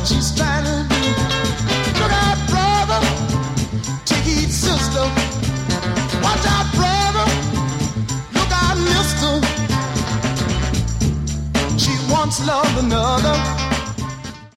she's trying to do. Look out, brother, take heed, sister. Watch out, brother, look out, mister. She once loved another.